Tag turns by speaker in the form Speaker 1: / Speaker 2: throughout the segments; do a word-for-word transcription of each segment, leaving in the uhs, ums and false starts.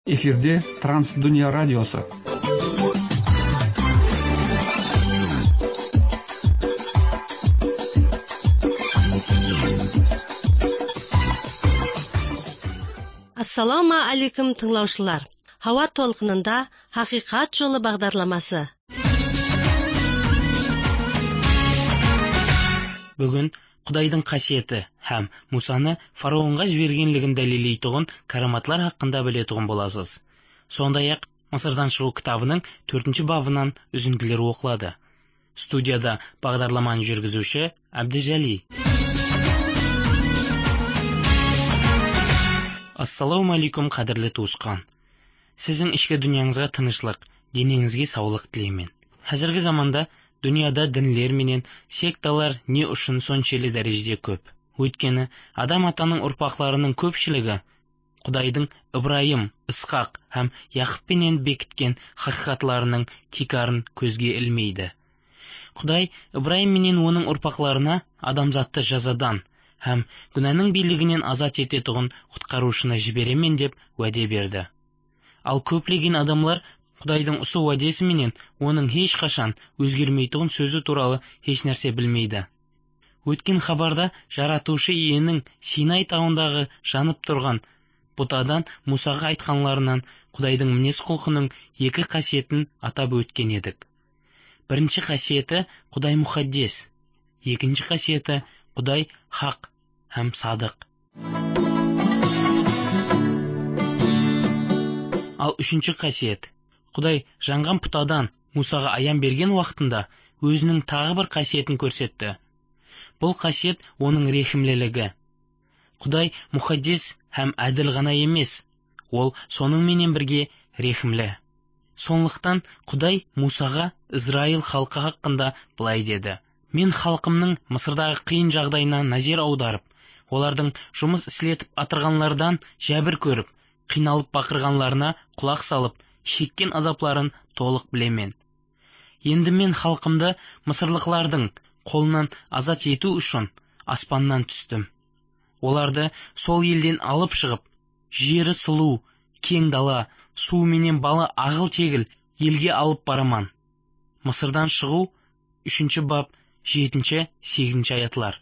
Speaker 1: Эфирде Трансдүния радиосы.
Speaker 2: Ассаламу алейкум тыңлаушылар. Хава толқынында Хақиқат жолы бағдарламасы.
Speaker 3: Бүгін Құдайдың қасиеті һәм Мусаны фараонға жібергенлігін дәлелейтұғын караматлар хақында білетұғын боласыз. Сондай-ақ Мысырдан шығу кітабының төртінші бабынан үзінділер оқылады. Студияда бағдарламаны жүргізуші Әбдіжәли. Ассаламу алейкум қадірлі туысқан. Сіздің ішкі дүнияңызға тынышлық, денеңізге саулық тілеймін. Қазіргі заманда дүнияда дінлер менен секталар не үшін соншелі дәрежеде көп. Өйткені адам атаның ұрпақларының көпшілігі Құдайдың Ибраим, Исхақ һәм Яқыппенен бекіткен хақиқатларының тикарын көзге ілмейді. Құдай Ибраим менен оның ұрпақларына адамзатты жазадан һәм күнәнің билігінен азат ететұғын құтқарушыны жіберемен деп уәде берді. Ал көплеген адамлар Құдайдың осы уәдесі менен оның еш қашан өзгермейтұғын сөзі туралы еш нәрсе білмейді. Өткен хабарда жаратушы иенің Синай тауындағы жанып тұрған бұтадан Мусаға айтқанларынан Құдайдың мінез құлқының екі қасиетін атап өткен едік. Бірінші қасиеті Құдай мұхаддес, екінші қасиеті Құдай хақ һәм садық. Ал үшінші қасиет Құдай жанған пұтадан Мусаға аян берген уақытында өзінің тағы бір қасиетін көрсетті. Бұл қасиет оның рехімлілігі. Құдай мұхаддес һәм әділ ғана емес, ол соның менен бірге рехімлі. Сондықтан Құдай Мусаға Израиль халқы хақында былай деді: Мен халқымның Мысырдағы қиын жағдайына назар аударып, олардың жұмыс істетіп атырғанлардан жәбір көріп, қиналып бақырғанларына құлақ салып, шеккен азапларын толық білемен. Енді мен халқымды Мысырлықлардың қолынан азат ету үшін аспаннан түстім. Оларды сол елден алып шығып, жері сұлу, кең дала, су менен балы ағыл-тегіл елге алып бараман. Мысырдан шығу үшінші бап жетінші сегізінші аятлар.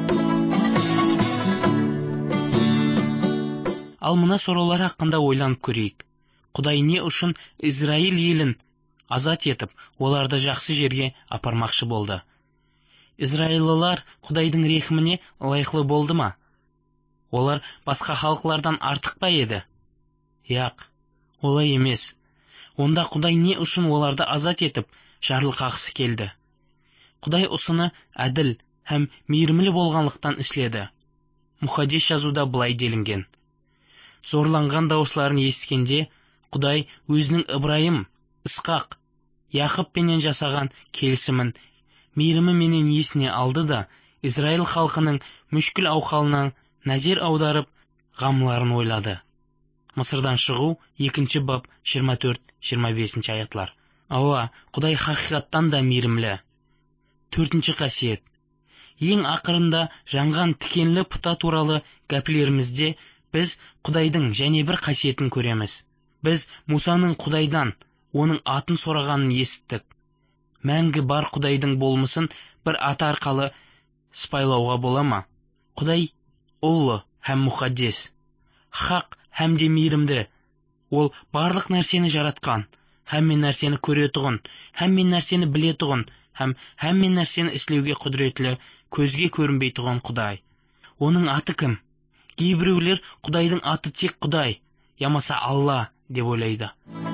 Speaker 3: Ал мына сораулар хақында ойланып көрейік. Құдай не үшін Израиль елін азат етіп, оларды жақсы жерге апармақшы болды? Израилылар Құдайдың рехіміне лайықлы болды ма? Олар басқа халықлардан артық па еді? Яқ, олай емес. Онда Құдай не үшін оларды азат етіп, жарылқағысы келді? Құдай осыны әділ һәм мейірімлі болғанлықтан істеді. Мұхаддес жазуда былай делінген: Зорланған дауысларын естігенде Құдай өзінің Ибраим, Исхақ, Яқыппенен жасаған келісімін мейірімі менен есіне алды да Израиль халқының мүшкіл ауқалынан назар аударып, ғамларын ойлады. Мысырдан шығу екінші бап жиырма төрт жиырма бесінші аятлар. Ауа, Құдай хақиқаттан да мейірімлі. Төртінші қасиет. Ең ақырында жанған тікенлі пұта туралы гәплерімізде біз Құдайдың және бір қасиетін көреміз. Біз Мусаның Құдайдан оның атын сұрағанын естіттік. Мәңгі бар Құдайдың болмысын бір аты арқалы сыпайлауға бола ма? Құдай ұлы һәм мұхаддес, хақ һәм де мейірімді. Ол барлық нәрсені жаратқан, һәммен нәрсені көретұғын, һәммен нәрсені білетұғын, һәм һәммен нәрсені істеуге құдіретлі, көзге көрінбейтұғын Құдай. Оның аты кім? Кейбіреулер Құдайдың аты тек Құдай, ямаса Алла деп ойлайды.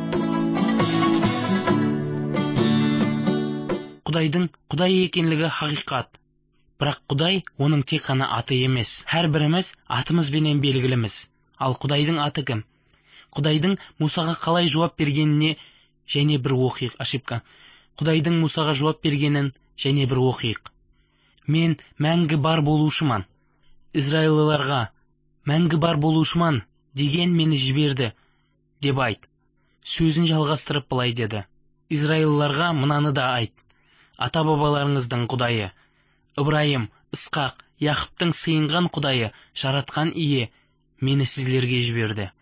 Speaker 3: Құдайдың Құдай екенлігі хақиқат. Бірақ Құдай оның тек қана аты емес. Әр біріміз атымызбенен белгіліміз. Ал Құдайдың аты кім? Құдайдың Мусаға қалай жауап бергеніне және бір оқиық. Ашипка. Құдайдың Мусаға жауап бергенін және бір оқиық. Мен мәңгі бар болушыман. Израилыларға мәңгі бар болушыман деген мені жіберді деп айт. Сөзін жалғастырып былай деді: Израилыларға мынаны да айт: ата-бабаларыңыздың Құдайы, Ибраим, Исхақ, Яқыптың сыйынған Құдайы, жаратқан ие мені сіздерге жіберді.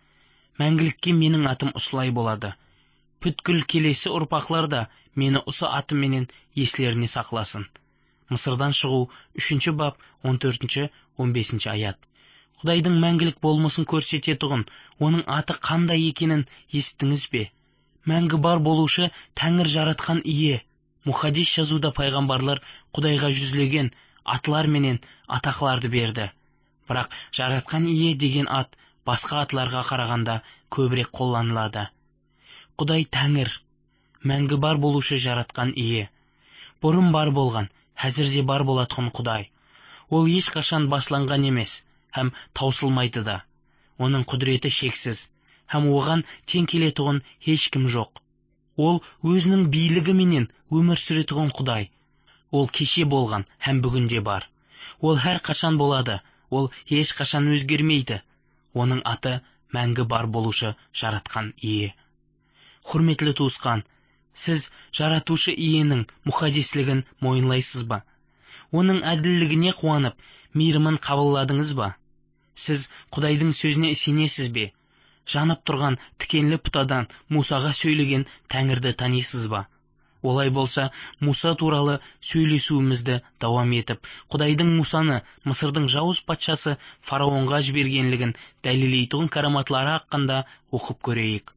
Speaker 3: мәңгілікке менің атым осылай болады. Бүткіл келесі ұрпақлар да мені осы атыменен еслеріне сақласын. Мысырдан шығу үшінші бап он төртінші он бесінші аят. Құдайдың мәңгілік болмысын көрсететұғын, оның аты қандай екенін естіңіз бе? Мәңгі бар болушы Тәңір жаратқан ие. Мұхаддис жазуда пайғамбарлар Құдайға жүзлеген атлар менен атақларды берді. Бірақ жаратқан ие деген ат басқа атларға қарағанда көбірек қолданылады. Құдай Тәңір, мәңгі бар болушы жаратқан ие. Бұрын бар болған, әзірде бар болатұғын Құдай. Ол ешқашан басланған емес, һәм таусылмайды да. Оның құдіреті шексіз, һәм оған тең келетұғын ешкім жоқ. Ол өзінің билігі менен өмір сүретұғын Құдай. Ол кеше болған, һәм бүгінде бар. Ол әр қашан болады, ол ешқашан өзгермейді. Оның аты мәңгі бар болушы жаратқан ие. Құрметлі туысқан, сіз жаратушы иенің мұқаддислігін мойынлайсыз ба? Оның әділдігіне қуанып, мейірімін қабылдадыңыз ба? Сіз Құдайдың сөзіне сенесіз бе? Жанып тұрған тікенлі пұтадан Мусаға сөйлеген Тәңірді танисыз ба? Олай болса, Муса туралы сөйлесуімізді давам етіп, Құдайдың Мусаны Мысырдың жауыз патшасы фараонға жібергенлігін дәлелейтұғын караматлары хақында оқып көрейік.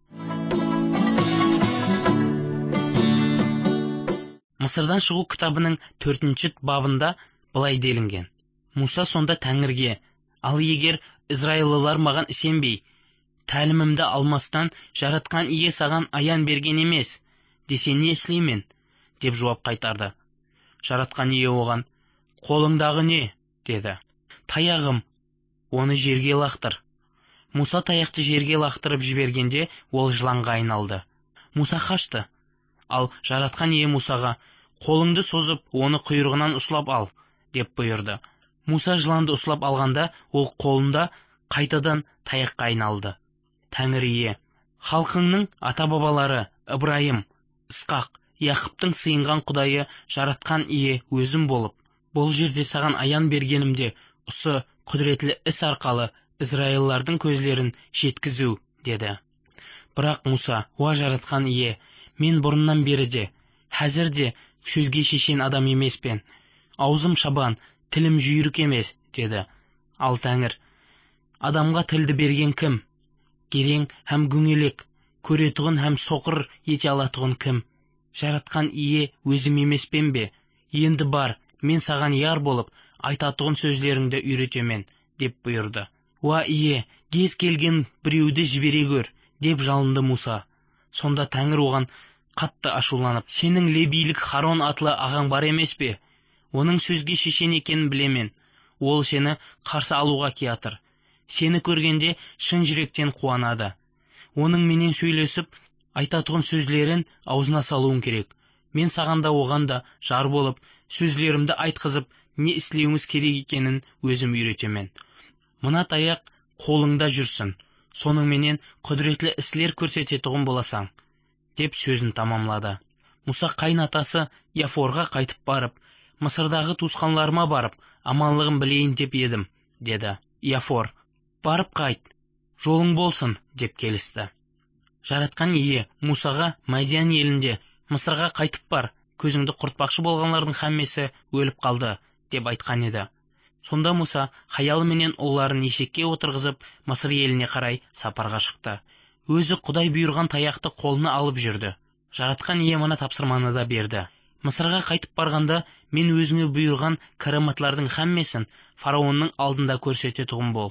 Speaker 3: Мысырдан шығу кітабының төртінші бабында былай делінген. Муса сонда Тәңірге: «Ал егер израильлылар маған сенбей, тәлімімді алмастан жаратқан ие саған аян берген емес, десе не істеймін?» деп жауап қайтарды. Жаратқан ие оған: «Қолыңдағы не?» деді. «Таяғым, оны жерге лақтыр». Муса таяқты жерге лақтырып жібергенде ол жыланға айналды. Муса қашты. Ал жаратқан ие Мусаға: «Қолыңды созып, оны құйрығынан ұстап ал», деп бұйырды. Муса жыланды ұстап алғанда, ол қолында қайтадан таяққа айналды. Тәңір ие: «Халқыңның ата-бабалары Ибраим, Исқақ, Яқыптың сыйынған Құдайы жаратқан ие өзім болып, бұл жерде саған аян бергенімде осы құдіретлі іс арқалы израильлардың көзлерін жеткізу», деді. Бірақ Муса: «Уа жаратқан ие, мен бұрыннан бері де, әзір де сөзге шешен адам емеспен. Аузым шабан, тілім жүйрік емес», деді. Ал Тәңір: «Адамға тілді берген кім? Керең һәм гүңелек, көретұғын һәм соқыр ете алатұғын кім? Жаратқан ие өзім емеспен бе? Енді бар, мен саған яр болып, айтатұғын сөздеріңді үйретемен», деп бұйырды. «Уа ие, кез келген біреуді жібере көр», деп жалынды Муса. Сонда Тәңір оған қатты ашуланып: «Сенің лебейлік Харон атлы ағаң бар емес пе? Оның сөзге шешен екенін білемен. Ол сені қарсы алуға келатыр. Сені көргенде шын жүректен қуанады. Оның менен сөйлесіп, айтатұғын сөзлерін аузына салуың керек. Мен саған да оған да жар болып, сөзлерімді айтқызып, не істеуіміз керек екенін өзім үйретемен. Мына таяқ қолыңда жүрсін, соның менен құдіретлі іслер көрсететұғын боласаң», деп сөзін тамамлады. Муса қайнатасы Яфорға қайтып барып: «Мысырдағы туысқанларыма барып, аманлығын білейін деп едім», деді. Яфор: «Барып қайт, жолың болсын», деп келісті. Жаратқан ие Мусаға Мадиян елінде: «Мысырға қайтып бар, көзіңді құртпақшы болғанлардың һәммесі өліп қалды», деп айтқан еді. Сонда Муса хаялыменен ұлларын есекке отырғызып, Мысыр еліне қарай сапарға шықты. Өзі Құдай бұйырған таяқты қолына алып жүрді. Жаратқан ие мына тапсырманы да берді: «Мысырға қайтып барғанда, мен өзіңе бұйырған караматлардың һәммесін фараонның алдында көрсететұғын бол.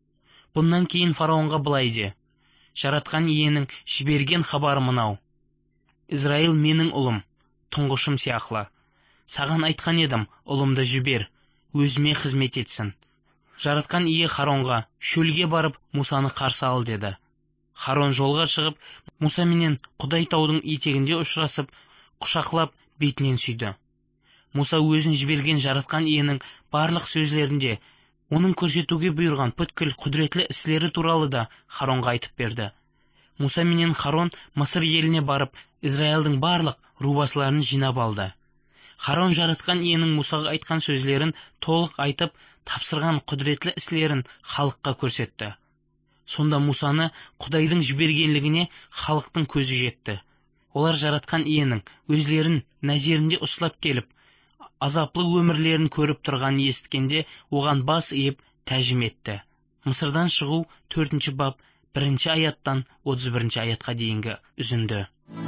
Speaker 3: Бұнан кейін фараонға былай де: Жаратқан иенің жіберген хабары мынау: Израиль менің ұлым, тұңғышым сияқлы. Саған айтқан едім, ұлымды жібер, өзіме қызмет етсін». Жаратқан ие Харонға: «Шөлге барып, Мусаны қарсы ал», деді. Харон жолға шығып, Муса менен Құдай таудың етегінде ұшырасып, құшақлап бетінен сүйді. Муса өзін жіберген жаратқан иенің барлық сөзлерінде оның көрсетуге бұйырған бүткіл құдіретлі іслері туралы да Харонға айтып берді. Муса менен Харон Мысыр еліне барып, Израильдің барлық рубасларын жинап алды. Харон жаратқан иенің Мусаға айтқан сөзлерін толық айтып, тапсырған құдіретлі іслерін халыққа көрсетті. Сонда Мусаны Құдайдың жібергенлігіне халықтың көзі жетті. Олар жаратқан иенің өзлерін нәзерінде ұстап келіп, азаплы өмірлерін көріп тұрғанын есіткенде оған бас иіп тәжім етті. Мысырдан шығу төртінші бап бірінші аяттан отыз бірінші аятқа дейінгі үзінді.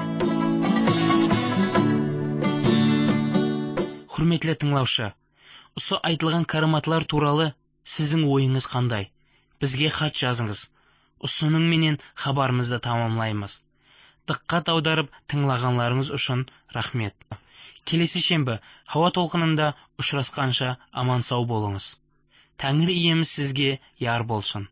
Speaker 3: Құрметлі тыңлаушы, осы айтылған караматлар туралы сіздің ойыңыз қандай? Бізге хат жазыңыз. Осының менен хабарымызды тамамлаймыз. Диққат аударып тыңлағанларыңыз үшін рахмет. Келесі шенбі Хауа толқынында ұшырасқанша аман сау болыңыз. Тәңір иеміз сізге яр болсын.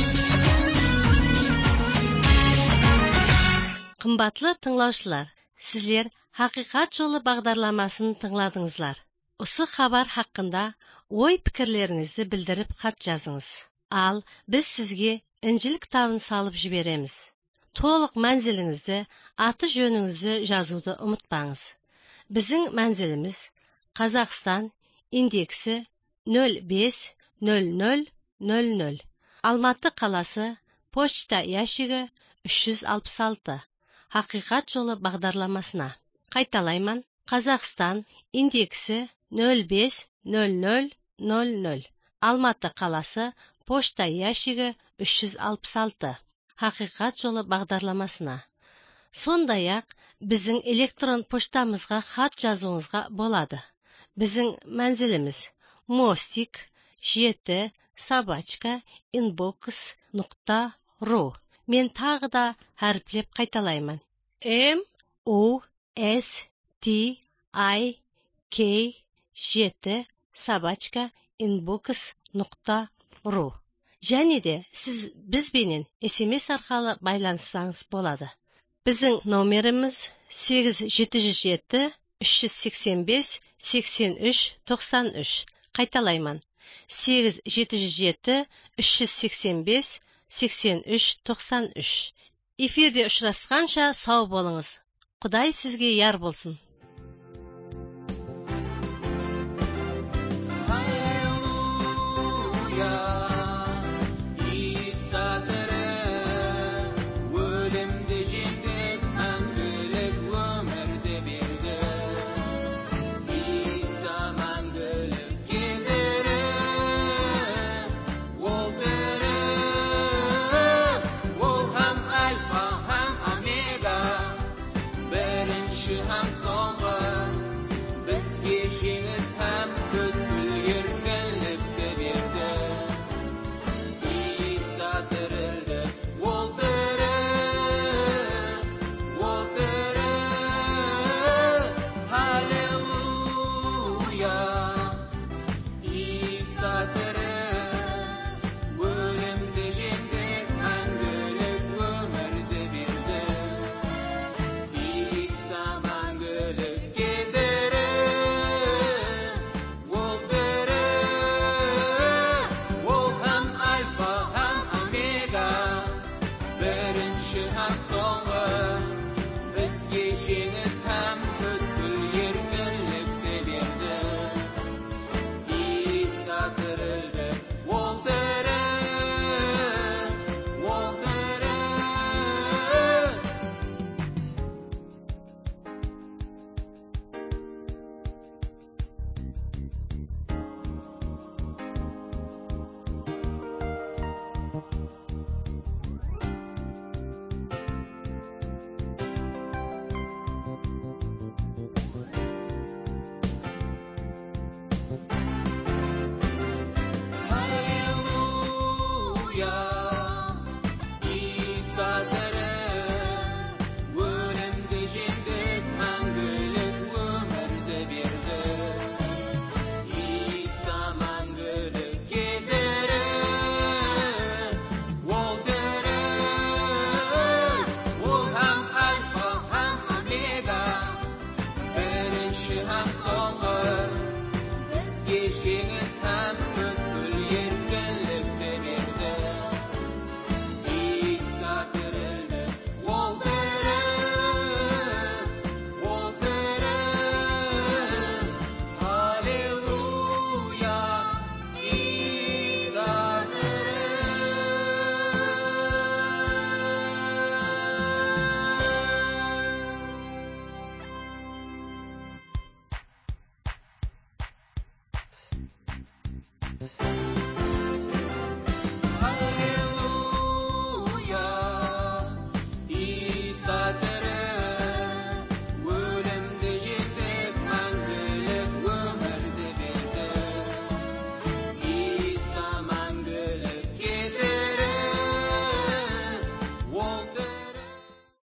Speaker 2: Қымбатлы тыңлаушылар, сізлер Хақиқат жолы бағдарламасын тыңладыңызлар. Осы хабар хақында ой пікірлеріңізді білдіріп хат жазыңыз. Ал біз сізге Інжіл кітабын салып жібереміз. Толық мәнзіліңізді, аты жөніңізді жазуды ұмытпаңыз. Біздің мәнзіліміз Қазақстан, индексі нөл бес нөл нөл нөл нөл. Алматы қаласы, почта ящигі үш жүз алпыс алты. Хақиқат жолы бағдарламасына. Қайталайман. Қазақстан, индексі нөл бес нөл нөл нөл нөл. Алматы қаласы, почта ящигі үш жүз алпыс алты. Хақиқат жолы бағдарламасына. Сондай-ақ біздің электрон поштамызға хат жазуыңызға болады. Біздің мәнзіліміз мостик жеті собачка инбокс нұқта ру. Мен тағы да әріплеп қайталаймын. М о с т i k жеті собачка инбокс нұқта ру. Және де сіз бізбенен смс арқылы байланыссаңыз болады. Біздің номеріміз сегіз жеті жүз жеті үш жүз сексен бес сексен үш тоқсан үш. Қайталайман. сегіз жеті жүз жеті үш жүз сексен бес сексен үш тоқсан үш. Эфирде ұшырасқанша сау болыңыз. Құдай сізге яр болсын.